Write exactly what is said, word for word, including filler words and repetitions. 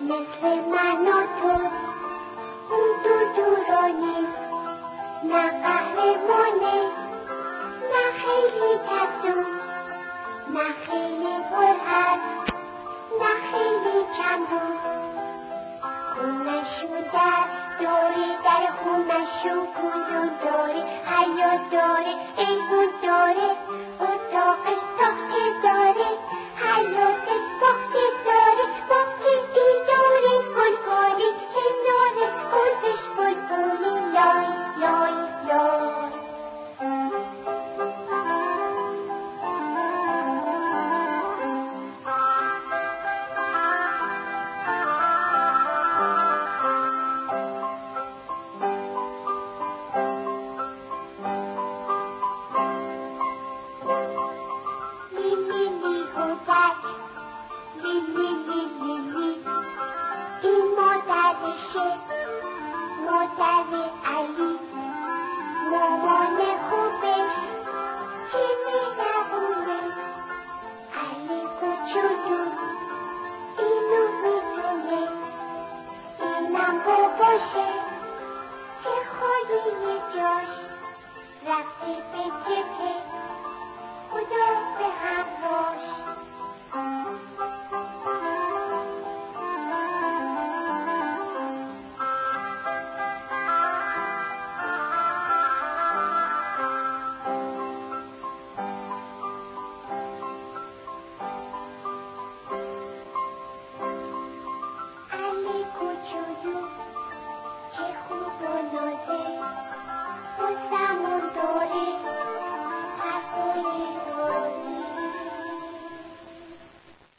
مثل من و تو اون دور دورانی، نه قهرمانه نه خیلی ترسو، نه خیلی پرحرف نه خیلی کمرو. خونشو در دوری، در خونشو گلو داره، حیا داره، ایگون داره،